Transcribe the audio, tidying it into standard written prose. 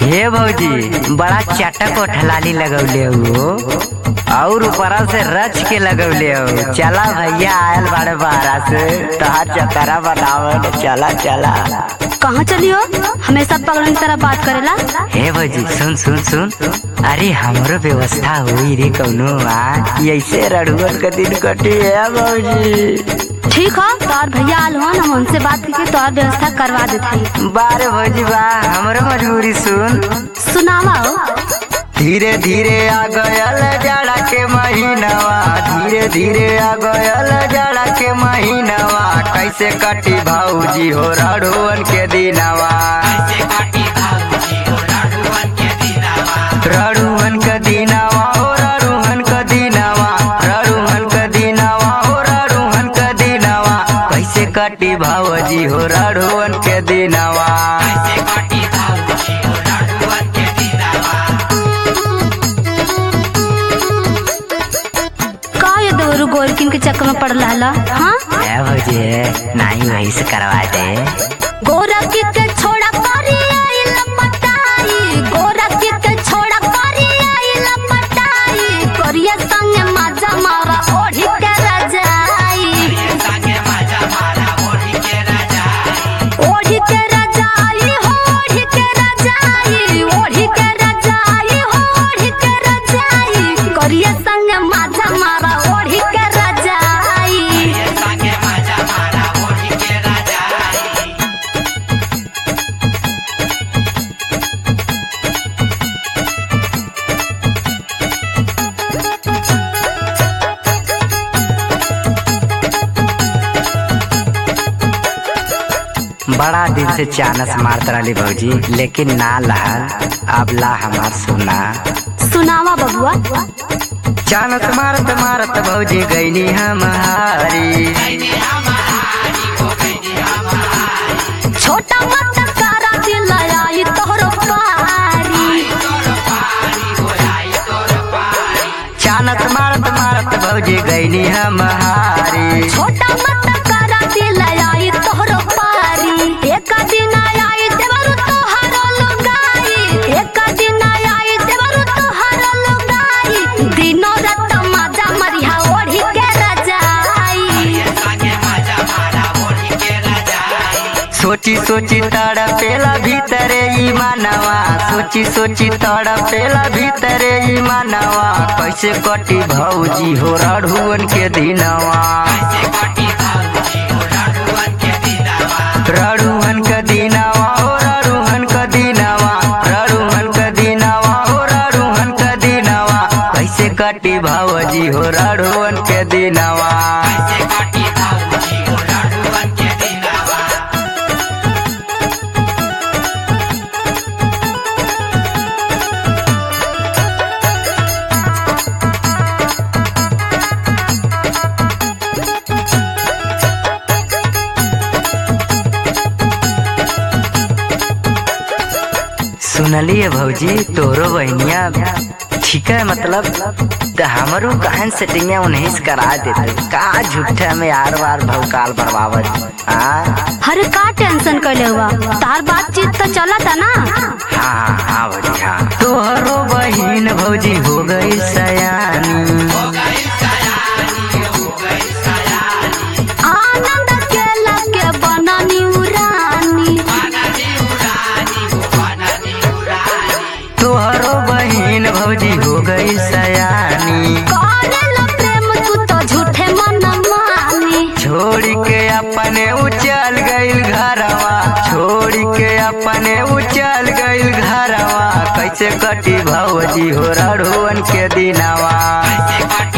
हे भौजी बड़ा चटक ओठलाली लगौले हो और ऊपरा से रच के लगौले हो। चला भैया आयल बड़े बाहरा से तहार चतरा बनावे। चला चला। कहाँ चली हो? हमेशा पगड़न की तरह बात करेला। हे भौजी सुन सुन सुन, अरे हमरो व्यवस्था हुई रे कौनो ऐसे रड़ुअन का दिन कटी है भौजी। ठीक है तोर भैया आल हो, हम उनसे बात करके तोर व्यवस्था करवा देते। बारे भौजी बा हमरो मजबूरी सुन सुनावा हो। धीरे धीरे आ गयल जाड़ा के महीनावा, धीरे धीरे आ गयल जाड़ा के महीनावा, कैसे कटी भौजी हो रड़ुअन के दिनावा। रड़ुअन के दिनावा हो रड़ुअन के दिनावा, रड़ुअन के दिनावा हो रड़ुअन के दिनावा, कैसे कटी भौजी हो रड़ुअन के दिनावा। गोरकिन के चक्कर में पड़ रहा। हाँ भौजी नहीं वही से करवा दे। गोरकी के छोड़ा करी आई लपटाई, गोरकी के छोड़ा करी आई लपटाई, करिया संगे मजा मारा ओढ़ी के रजाई, ओढ़ी के रजाई हो ओढ़ी के रजाई, ओढ़ी के रजाई हो ओढ़ी के रजाई, करिया संगे मजा मारा ओढ़ी के रजाई। बड़ा दिन से चानस मारत रही भौजी, लेकिन ना लहल। अब ला हमार सुना। सुनावा बबुआ। चानस मारत मारत भौजी गईनी हम हारी, छोटा मत सारा दिल आई तोहरो पारी, चानस मारत मारत भौजी गईनी हम हारी, छोटा मत सारा दिल आई तोहरो पारी, एक दिन आई देवरु तोहरो लुगाई, एक दिन आई देवरु तोहरो लुगाई, दिनो रात मजा मरिया ओढ़ी के रजाई, सोची सोची तड़पेला भीतरे ई मानवा, सोची सोची तड़पेला भीतरे ई मानवा, कैसे कटी भौजी हो रड़ुअन के दिनवा। रड़ुअन के दिनवा हो रड़ुअन के दिनवा, रड़ुअन के दिनवा हो रड़ुअन के दिनवा, कैसे कटी भौजी हो रड़ुअन के दिनवा। सुनलिए भौजी तोरो बहनिया ठीक है, मतलब हमारू कहन सेटिंग उन्हीं से करा देते का झूठे में यार बार भौकाल बरबावत। हरे का टेंशन कैले हुआ, तार बातचीत तो चला था ना। हाँ हाँ भौजी हाँ। तोहरो बहन भौजी हो गई सयानी, आनंद के लगे बननी उरानी, तोहरो बहन भौजी हो गई सयानी, करेला प्रेम तू तो झूठे मन मानी, छोड़ के अपने उचल गइल घरवा, छोड़ के अपने उचल गइल घरवा, कैसे कटी भौजी हो रड़ुअन के दिनवा।